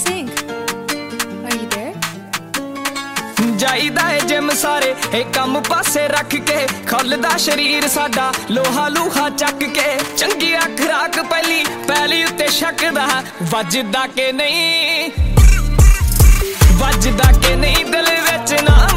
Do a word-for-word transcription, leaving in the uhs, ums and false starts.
sing. Are you there? ਜਾਈਦਾ ਏ gym ਸਾਰੇ ਇਹ ਕੰਮ ਪਾਸੇ ਰੱਖ ਕੇ ਖੁੱਲਦਾ ਸ਼ਰੀਰ ਸਾਡਾ ਲੋਹਾ ਲੂਹਾ ਚੱਕ ਕੇ ਚੰਗੀ ਖੁਰਾਕ ਪਹਿਲੀ ਪਹਿਲੀ ਉੱਤੇ ਛਕਦਾ ਵੱਜਦਾ ਕਿ ਨਹੀਂ ਵੱਜਦਾ ਕਿ ਨਹੀਂ ਦਿਲ ਵਿੱਚ ਨਾ